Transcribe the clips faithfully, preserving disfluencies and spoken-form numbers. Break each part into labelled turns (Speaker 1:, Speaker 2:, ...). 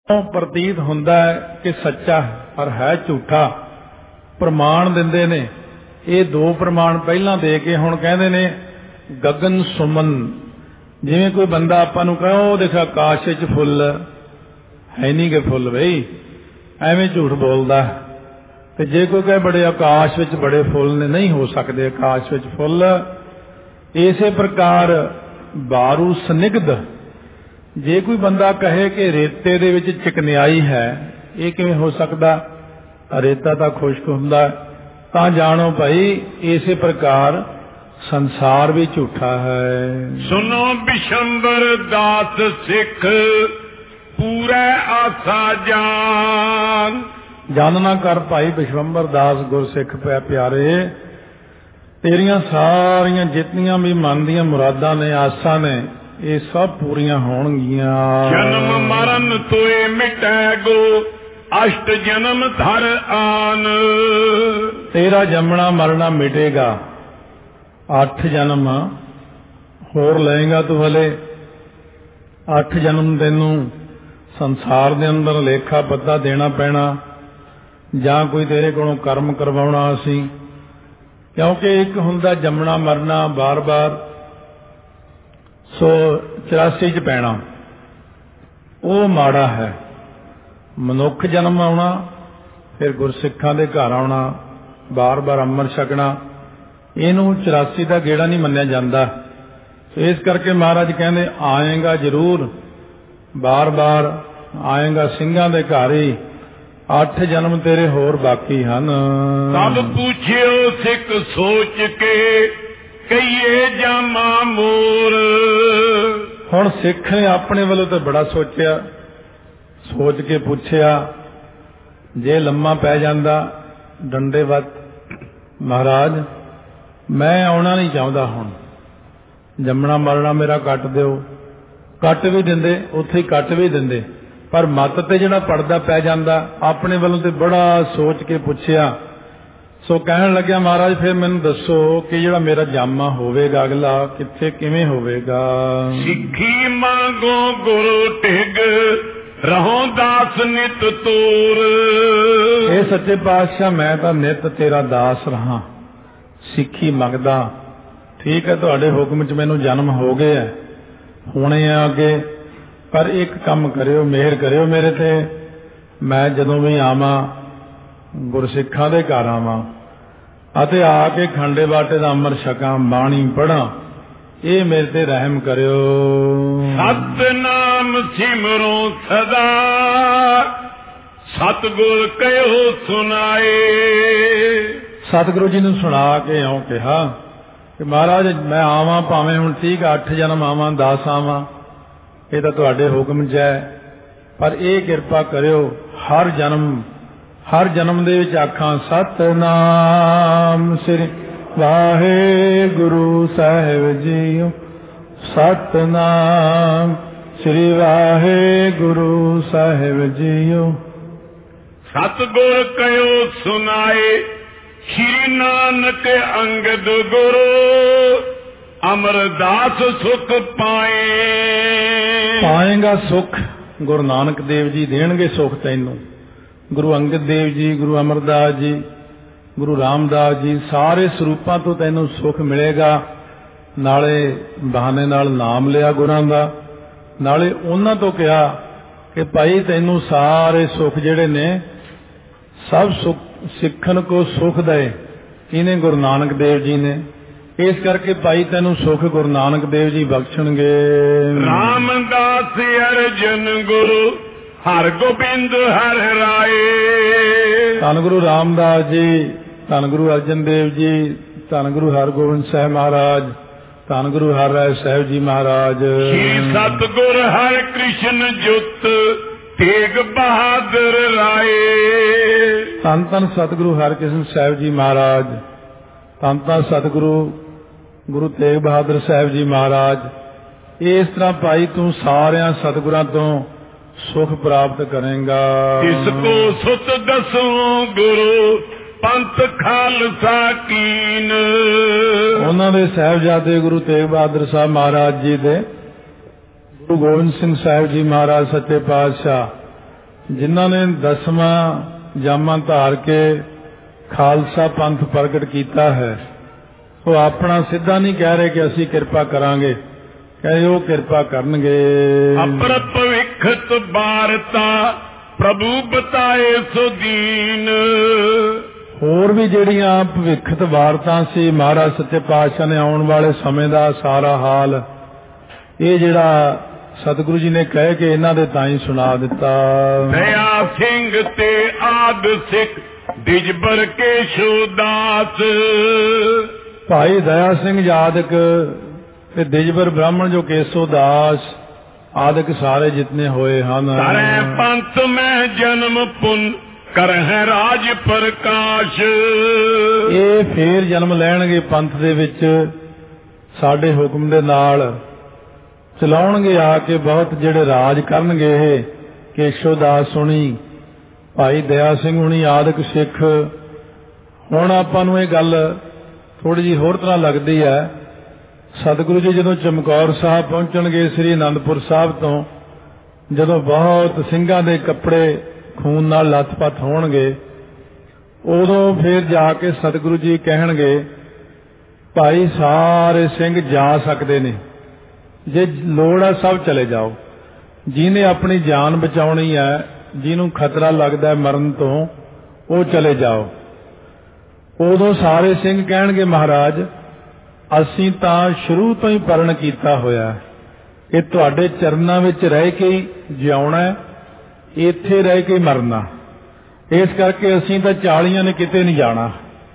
Speaker 1: ਪ੍ਰਤੀਤ ਹੁੰਦਾ ਹੈ ਕਿ ਸੱਚਾ ਪਰ ਹੈ ਝੂਠਾ। ਪ੍ਰਮਾਣ ਦਿੰਦੇ ਨੇ। ਇਹ ਦੋ ਪ੍ਰਮਾਣ ਪਹਿਲਾਂ ਦੇ ਕੇ ਹੁਣ ਕਹਿੰਦੇ ਨੇ ਗਗਨ ਸੁਮਨ। ਜਿਵੇਂ ਕੋਈ ਬੰਦਾ ਆਪਾਂ ਨੂੰ ਕਹੇ ਉਹ ਦੇਖ ਆਕਾਸ਼ ਵਿੱਚ ਫੁੱਲ ਹੈ ਨਹੀਂ ਗੇ ਫੁੱਲ, ਬਈ ਐਵੇਂ ਝੂਠ ਬੋਲਦਾ। ਤੇ ਜੇ ਕੋਈ ਕਹੇ ਬੜੇ ਆਕਾਸ਼ ਵਿੱਚ ਬੜੇ ਫੁੱਲ ਨੇ, ਨਹੀਂ ਹੋ ਸਕਦੇ ਆਕਾਸ਼ ਵਿੱਚ ਫੁੱਲ। ਇਸੇ ਪ੍ਰਕਾਰ ਬਾਰੂ ਸਨਿਗਧ। ਜੇ ਕੋਈ ਬੰਦਾ ਕਹੇ ਕਿ ਰੇਤੇ ਦੇ ਵਿੱਚ ਚਿਕਨਾਈ ਹੈ, ਇਹ ਕਿਵੇਂ ਹੋ ਸਕਦਾ? ਰੇਤਾ ਤਾਂ ਖੁਸ਼ਕ ਹੁੰਦਾ। ਤਾਂ ਜਾਣੋ ਭਾਈ ਇਸੇ ਪ੍ਰਕਾਰ ਸੰਸਾਰ ਵੀ ਝੂਠਾ ਹੈ।
Speaker 2: ਸੁਨੋ ਬਿਸ਼ੰਬਰ ਦਾਸ ਸਿੱਖ ਪੂਰੇ ਆਸਾ ਜਾਨ।
Speaker 1: ਜਾਨਣਾ ਕਰ ਭਾਈ ਬਿਸ਼ੰਬਰ ਦਾਸ ਗੁਰਸਿੱਖ ਪੈ ਪਿਆਰੇ, ਤੇਰੀਆਂ ਸਾਰੀਆਂ ਜਿਤਨੀਆਂ ਵੀ ਮਨ ਦੀਆਂ ਮੁਰਾਦਾਂ ਨੇ, ਆਸਾਂ ਨੇ, ਇਹ ਸਭ ਪੂਰੀਆਂ ਹੋਣਗੀਆਂ।
Speaker 2: ਜਨਮ ਮਰਨ ਤੋਏ ਮਿਟੈ ਗੋ ਅਸ਼ਟ ਜਨਮ ਧਰ ਆਨ।
Speaker 1: ਤੇਰਾ ਜੰਮਣਾ ਮਰਨਾ ਮਿਟੇਗਾ, ਅੱਠ ਜਨਮ ਹੋਰ ਲਏਗਾ ਤੂੰ। ਹਲੇ ਅੱਠ ਜਨਮ ਤੈਨੂੰ ਸੰਸਾਰ ਦੇ ਅੰਦਰ ਲੇਖਾ ਪੱਤਾ ਦੇਣਾ ਪੈਣਾ, ਜਾਂ ਕੋਈ ਤੇਰੇ ਕੋਲੋਂ ਕਰਮ ਕਰਵਾਉਣਾ ਅਸੀਂ। ਕਿਉਂਕਿ ਇੱਕ ਹੁੰਦਾ ਜੰਮਣਾ ਮਰਨਾ ਬਾਰ ਬਾਰ, ਸੋ ਚੁਰਾਸੀ ਚ ਪੈਣਾ ਉਹ ਮਾੜਾ ਹੈ। ਮਨੁੱਖ ਜਨਮ ਆਉਣਾ, ਫਿਰ ਗੁਰਸਿੱਖਾਂ ਦੇ ਘਰ ਆਉਣਾ, ਬਾਰ ਬਾਰ ਅੰਮ੍ਰਿਤ ਛਕਣਾ, ਇਹਨੂੰ ਚੁਰਾਸੀ ਦਾ ਗੇੜਾ ਨਹੀਂ ਮੰਨਿਆ ਜਾਂਦਾ। ਇਸ ਕਰਕੇ ਮਹਾਰਾਜ ਕਹਿੰਦੇ ਆਏਗਾ ਜ਼ਰੂਰ, ਬਾਰ ਬਾਰ ਆਏਗਾ ਸਿੰਘਾਂ ਦੇ ਘਰ ਹੀ। ਅੱਠ ਜਨਮ ਤੇਰੇ ਹੋਰ ਬਾਕੀ ਹਨ।
Speaker 2: ਤਬ ਪੁੱਛਿਓ ਸਿੱਖ ਸੋਚ ਕੇ ਕਹੀਏ ਜਾਮਾ ਮੋਰ।
Speaker 1: ਹੁਣ ਸਿੱਖ ਨੇ ਆਪਣੇ ਵੱਲੋਂ ਤਾਂ ਬੜਾ ਸੋਚਿਆ, ਸੋਚ ਕੇ ਪੁੱਛਿਆ। ਜੇ ਲੰਮਾ ਪੈ ਜਾਂਦਾ ਡੰਡੇ ਵੱਤ, ਮਹਾਰਾਜ ਮੈਂ ਆਉਣਾ ਨਹੀਂ ਚਾਹੁੰਦਾ, ਹੁਣ ਜੰਮਣਾ ਮਰਨਾ ਮੇਰਾ ਕੱਟ ਦਿਓ। ਕੱਟ ਵੀ ਦਿੰਦੇ, ਉੱਥੇ ਹੀ ਕੱਟ ਵੀ ਦਿੰਦੇ, ਪਰ ਮੱਤ ਤੇ ਜਿਹੜਾ ਪੜਦਾ ਪੈ ਜਾਂਦਾ। ਆਪਣੇ ਵੱਲੋਂ ਤੇ ਬੜਾ ਸੋਚ ਕੇ ਪੁੱਛਿਆ। ਸੋ ਕਹਿਣ ਲੱਗਿਆ ਮਹਾਰਾਜ ਫਿਰ ਮੈਨੂੰ ਦੱਸੋ ਕਿ ਜਿਹੜਾ ਮੇਰਾ ਜਾਮਾ ਹੋਵੇਗਾ ਅਗਲਾ ਕਿੱਥੇ ਕਿਵੇਂ ਹੋਵੇਗਾ?
Speaker 2: ਸਿੱਖੀ ਮੰਗੋ ਗੁਰੂ ਟਿਗ ਰਹੋ ਦਾਸ ਨਿਤ ਤੋਰ।
Speaker 1: ਇਹ ਸੱਚੇ ਪਾਤਸ਼ਾਹ ਮੈਂ ਤਾਂ ਨਿਤ ਤੇਰਾ ਦਾਸ ਰਹਾ, ਸਿੱਖੀ ਮੰਗਦਾ। ਠੀਕ ਹੈ ਤੁਹਾਡੇ ਹੁਕਮ ਚ ਮੈਨੂੰ ਜਨਮ ਹੋ ਗਿਆ, ਹੋਣੇ ਆ ਅੱਗੇ, ਪਰ ਇੱਕ ਕੰਮ ਕਰਿਓ, ਮਿਹਰ ਕਰਿਓ ਮੇਰੇ ਤੇ। ਮੈਂ ਜਦੋਂ ਵੀ ਆਵਾਂ ਗੁਰਸਿੱਖਾਂ ਦੇ ਘਰ ਆਵਾਂ ਅਤੇ ਆ ਕੇ ਖੰਡੇ ਬਾਟੇ ਦਾ ਅੰਮ੍ਰਿਤ ਛਕਾਂ, ਬਾਣੀ ਪੜ੍ਹਾਂ, ਇਹ ਮੇਰੇ ਤੇ ਰਹਿਮ ਕਰਿਓ।
Speaker 2: ਸਤਨਾਮ ਸਿਮਰੋ ਸਦਾ ਸਤਿਗੁਰ ਕਹਿਓ ਸੁਣਾਏ।
Speaker 1: ਸਤਿਗੁਰੂ ਜੀ ਨੂੰ ਸੁਣਾ ਕੇ ਇਉਂ ਕਿਹਾ ਕਿ ਮਹਾਰਾਜ ਮੈਂ ਆਵਾਂ, ਭਾਵੇਂ ਹੁਣ ਠੀਕ ਅੱਠ ਜਨਮ ਆਵਾਂ, ਦਸ ਆਵਾਂ, ਇਹ ਤਾਂ ਤੁਹਾਡੇ ਹੁਕਮ 'ਚ ਹੈ, ਪਰ ਇਹ ਕਿਰਪਾ ਕਰਿਓ ਹਰ ਜਨਮ ਹਰ ਜਨਮ ਦੇ ਵਿੱਚ ਆਖਾਂ ਸਤਨਾਮ ਸ੍ਰੀ ਵਾਹਿਗੁਰੂ ਸਾਹਿਬ ਜੀਓ, ਸਤਨਾਮ ਸ੍ਰੀ ਵਾਹਿਗੁਰੂ ਸਾਹਿਬ ਜੀਓ।
Speaker 2: ਸਤਿਗੁਰ ਕਹਿਓ ਸੁਣਾਏ ਸ਼੍ਰੀ ਨਾਨਕ ਅੰਗਦ ਗੁਰੂ ਅਮਰਦਾਸ ਸੁਖ ਪਾਏ।
Speaker 1: ਪਾਏਗਾ ਸੁਖ, ਗੁਰੂ ਨਾਨਕ ਦੇਵ ਜੀ ਦੇਣਗੇ ਸੁਖ ਤੈਨੂੰ। ਗੁਰੂ ਅੰਗਦ ਦੇਵ ਜੀ, ਗੁਰੂ ਅਮਰਦਾਸ ਜੀ, ਗੁਰੂ ਰਾਮਦਾਸ ਜੀ, ਸਾਰੇ ਸਰੂਪਾਂ ਤੋਂ ਤੈਨੂੰ ਸੁਖ ਮਿਲੇਗਾ। ਨਾਲੇ ਬਹਾਨੇ ਨਾਲ ਨਾਮ ਲਿਆ ਗੁਰਾਂ ਦਾ, ਨਾਲੇ ਉਹਨਾਂ ਤੋਂ ਕਿਹਾ ਕਿ ਭਾਈ ਤੈਨੂੰ ਸਾਰੇ ਸੁਖ ਜਿਹੜੇ ਨੇ ਸਭ ਸੁਖ ਸਿੱਖਣ ਕੋ ਸੁਖ ਦਏ, ਇਹਨੇ ਗੁਰੂ ਨਾਨਕ ਦੇਵ ਜੀ ਨੇ। ਇਸ ਕਰਕੇ ਭਾਈ ਤੈਨੂੰ ਸੁਖ ਗੁਰੂ ਨਾਨਕ ਦੇਵ ਜੀ ਬਖਸ਼ਣਗੇ।
Speaker 2: ਰਾਮਦਾਸ ਅਰਜਨ ਗੁਰੂ ਹਰ ਗੋਬਿੰਦ ਹਰ ਰਾਏ।
Speaker 1: ਧੰਨ ਗੁਰੂ ਰਾਮਦਾਸ ਜੀ, ਧੰਨ ਗੁਰੂ ਅਰਜਨ ਦੇਵ ਜੀ, ਧੰਨ ਗੁਰੂ ਹਰਗੋਬਿੰਦ ਸਾਹਿਬ ਮਹਾਰਾਜ, ਧੰਨ ਗੁਰੂ ਹਰ ਰਾਏ ਸਾਹਿਬ ਜੀ ਮਹਾਰਾਜ।
Speaker 2: ਸ਼੍ਰੀ ਸਤਿਗੁਰ ਹਰਿ ਕ੍ਰਿਸ਼ਨ ਜੁਤ ਤੇਗ ਬਹਾਦਰ ਰਾਏ।
Speaker 1: ਧੰਨ ਧੰਨ ਸਤਿਗੁਰੂ ਹਰਿਕ੍ਰਿਸ਼ਨ ਸਾਹਿਬ ਜੀ ਮਹਾਰਾਜ, ਧੰਨ ਧੰਨ ਸਤਿਗੁਰੂ ਗੁਰੂ ਤੇਗ ਬਹਾਦਰ ਸਾਹਿਬ ਜੀ ਮਹਾਰਾਜ। ਇਸ ਤਰ੍ਹਾਂ ਭਾਈ ਤੂੰ ਸਾਰਿਆਂ ਸਤਿਗੁਰਾਂ ਤੋਂ ਸੁਖ ਪ੍ਰਾਪਤ ਕਰੇਗਾ।
Speaker 2: ਇਸ ਕੋ ਸੁਤ ਦਸੋ ਗੁਰੂ ਪੰਥ ਖਾਲਸਾ ਕੀਨ।
Speaker 1: ਉਹਨਾਂ ਦੇ ਸਾਹਿਬਜ਼ਾਦੇ ਗੁਰੂ ਤੇਗ ਬਹਾਦਰ ਸਾਹਿਬ ਮਹਾਰਾਜ ਜੀ ਦੇ, ਗੁਰੂ ਗੋਬਿੰਦ ਸਿੰਘ ਸਾਹਿਬ ਜੀ ਮਹਾਰਾਜ ਸੱਚੇ ਪਾਤਸ਼ਾਹ, ਜਿਨ੍ਹਾਂ ਨੇ ਦਸਵਾਂ ਜਾਮਾਂ ਧਾਰ ਕੇ ਖਾਲਸਾ ਪੰਥ ਪ੍ਰਗਟ ਕੀਤਾ ਹੈ, ਉਹ ਆਪਣਾ ਸਿੱਧਾ ਨਹੀਂ ਕਹਿ ਰਹੇ ਕਿ ਅਸੀਂ ਕਿਰਪਾ ਕਰਾਂਗੇ, ਕਹੇ ਉਹ ਕਿਰਪਾ ਕਰਨਗੇ।
Speaker 2: ਅਪਰਪ ਵਿਖਤ ਬਾਰਤਾ ਪ੍ਰਭੂ ਬਤਾਏ ਸੋ ਦੀਨ।
Speaker 1: ਹੋਰ ਵੀ ਜਿਹੜੀਆਂ ਭਵਿੱਖਤ ਵਾਰਤਾ ਸੀ, ਮਹਾਰਾਜ ਸੱਚੇ ਪਾਤਸ਼ਾਹ ਨੇ ਆਉਣ ਵਾਲੇ ਸਮੇਂ ਦਾ ਸਾਰਾ ਹਾਲ ਇਹ ਜਿਹੜਾ ਸਤਿਗੁਰੂ ਜੀ ਨੇ ਕਹਿ ਕੇ ਇਹਨਾਂ ਦੇ ਤਾਂ ਹੀ ਸੁਣਾ ਦਿੱਤਾ।
Speaker 2: ਦਇਆ ਸਿੰਘ ਤੇ ਆਦ ਸਿੱਖ ਦਿਜਬਰ ਕੇਸ਼ੋ ਦਾਸ।
Speaker 1: ਭਾਈ ਦਇਆ ਸਿੰਘ ਜਾਦਕ ਤੇ ਦਿਜਬਰ ਬ੍ਰਾਹਮਣ ਜੋ ਕੇਸੋ ਦਾਸ ਆਦਿਕ ਸਾਰੇ ਜਿਤਨੇ ਹੋਏ ਹਨ।
Speaker 2: ਕਰੇ ਪੰਥ ਮੈਂ ਜਨਮ ਪੁੰਨ ਕਰ ਹੈ ਰਾਜ ਪ੍ਰਕਾਸ਼।
Speaker 1: ਇਹ ਫੇਰ ਜਨਮ ਲੈਣਗੇ ਪੰਥ ਦੇ ਵਿੱਚ, ਸਾਡੇ ਹੁਕਮ ਦੇ ਨਾਲ ਚਲਾਉਣਗੇ ਆ ਕੇ ਬਹੁਤ ਜਿਹੜੇ ਰਾਜ ਕਰਨਗੇ। ਇਹ ਕੇਸ਼ੋ ਦਾਸ ਹੁਣੀ, ਭਾਈ ਦਇਆ ਸਿੰਘ ਹੁਣੀ ਆਦਿਕ ਸਿੱਖ। ਹੁਣ ਆਪਾਂ ਨੂੰ ਇਹ ਗੱਲ ਥੋੜੀ ਜਿਹੀ ਹੋਰ ਤਰ੍ਹਾਂ ਲੱਗਦੀ ਹੈ। ਸਤਿਗੁਰੂ ਜੀ ਜਦੋਂ ਚਮਕੌਰ ਸਾਹਿਬ ਪਹੁੰਚਣਗੇ ਸ੍ਰੀ ਅਨੰਦਪੁਰ ਸਾਹਿਬ ਤੋਂ, ਜਦੋਂ ਬਹੁਤ ਸਿੰਘਾਂ ਦੇ ਕੱਪੜੇ ਖੂਨ ਨਾਲ ਲੱਥਪੱਥ ਹੋਣਗੇ, ਉਦੋਂ ਫਿਰ ਜਾ ਕੇ ਸਤਿਗੁਰੂ ਜੀ ਕਹਿਣਗੇ ਭਾਈ ਸਾਰੇ ਸਿੰਘ ਜਾ ਸਕਦੇ ਨੇ, ਜੇ ਲੋੜ ਆ ਸਭ ਚਲੇ ਜਾਓ। ਜਿਹਨੇ ਆਪਣੀ ਜਾਨ ਬਚਾਉਣੀ ਹੈ, ਜਿਹਨੂੰ ਖਤਰਾ ਲੱਗਦਾ ਮਰਨ ਤੋਂ, ਉਹ ਚਲੇ ਜਾਓ। ਉਦੋਂ ਸਾਰੇ ਸਿੰਘ ਕਹਿਣਗੇ ਮਹਾਰਾਜ ਅਸੀਂ ਤਾਂ ਸ਼ੁਰੂ ਤੋਂ ਹੀ ਪਰਨ ਕੀਤਾ ਹੋਇਆ ਕਿ ਤੁਹਾਡੇ ਚਰਨਾਂ ਵਿੱਚ ਰਹਿ ਕੇ ਹੀ ਜਿਉਣਾ, ਇੱਥੇ ਰਹਿ ਕੇ ਮਰਨਾ, ਇਸ ਕਰਕੇ ਅਸੀਂ ਤਾਂ ਚਾਲੀਆਂ ਨੇ ਕਿਤੇ ਨਹੀਂ ਜਾਣਾ।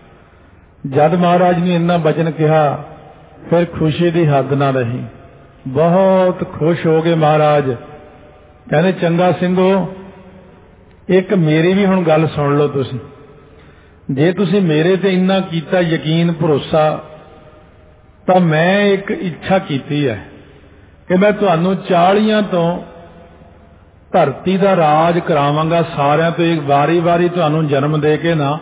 Speaker 1: ਜਦ ਮਹਾਰਾਜ ਨੇ ਇੰਨਾ ਬਚਨ ਕਿਹਾ ਫਿਰ ਖੁਸ਼ੀ ਦੀ ਹੱਦ ਨਾ ਰਹੀ, ਬਹੁਤ ਖੁਸ਼ ਹੋ ਗਏ ਮਹਾਰਾਜ। ਕਹਿੰਦੇ ਚੰਗਾ ਸਿੰਘੋ, ਇੱਕ ਮੇਰੀ ਵੀ ਹੁਣ ਗੱਲ ਸੁਣ ਲਓ ਤੁਸੀਂ। ਜੇ ਤੁਸੀਂ ਮੇਰੇ ਤੇ ਇੰਨਾ ਕੀਤਾ ਯਕੀਨ ਭਰੋਸਾ, ਤਾਂ ਮੈਂ ਇੱਕ ਇੱਛਾ ਕੀਤੀ ਹੈ ਕਿ ਮੈਂ ਤੁਹਾਨੂੰ ਚਾਲੀਆਂ ਤੋਂ ਧਰਤੀ ਦਾ ਰਾਜ ਕਰਾਵਾਂਗਾ। ਸਾਰਿਆਂ ਤੋਂ ਇੱਕ ਵਾਰੀ ਵਾਰੀ ਤੁਹਾਨੂੰ ਜਨਮ ਦੇ ਕੇ ਨਾ